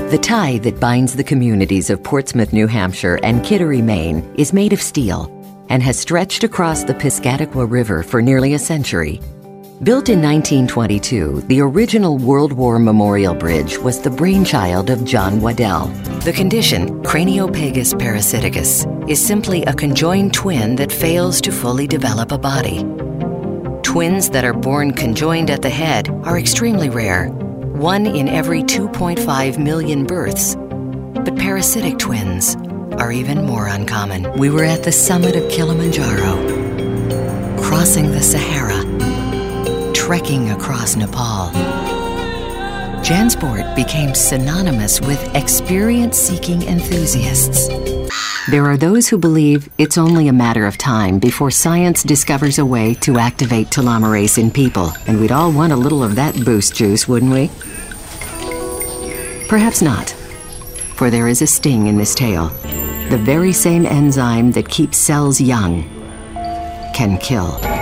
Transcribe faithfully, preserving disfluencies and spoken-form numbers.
The tie that binds the communities of Portsmouth, New Hampshire and Kittery, Maine is made of steel and has stretched across the Piscataqua River for nearly a century. Built in nineteen twenty-two, the original World War Memorial Bridge was the brainchild of John Waddell. The condition, craniopagus parasiticus, is simply a conjoined twin that fails to fully develop a body. Twins that are born conjoined at the head are extremely rare, one in every two point five million births. But parasitic twins are even more uncommon. We were at the summit of Kilimanjaro, crossing the Sahara, trekking across Nepal. Jansport became synonymous with experience-seeking enthusiasts. There are those who believe it's only a matter of time before science discovers a way to activate telomerase in people, and we'd all want a little of that boost juice, wouldn't we? Perhaps not, for there is a sting in this tale. The very same enzyme that keeps cells young can kill.